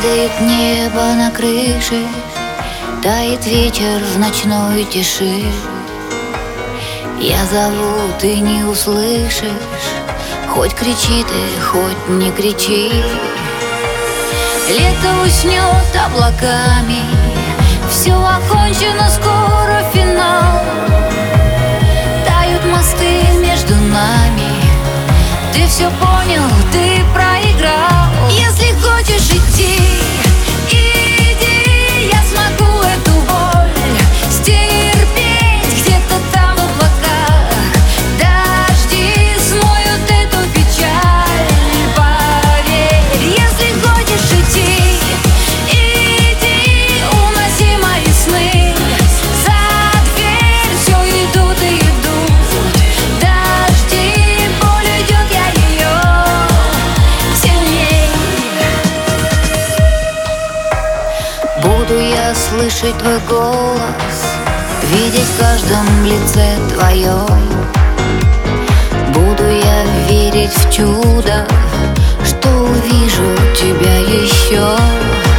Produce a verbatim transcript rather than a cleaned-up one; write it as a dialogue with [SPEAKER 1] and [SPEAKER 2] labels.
[SPEAKER 1] Падает небо на крыши, тает вечер в ночной тиши. Я зову, ты не услышишь, хоть кричи ты, хоть не кричи. Лето уснет облаками, все окончено, скоро финал. Тают мосты между нами, ты все понял, ты проиграл. Если хочешь идти, иди, я смогу эту боль стерпеть. Где-то там в облаках дожди смоют эту печаль. Поверь, если хочешь идти, иди, уноси мои сны. За дверь все идут и идут дожди, боль уйдет, я ее сильней. Буду я слышать твой голос, видеть в каждом лице твоем. Буду я верить в чудо, что увижу тебя еще.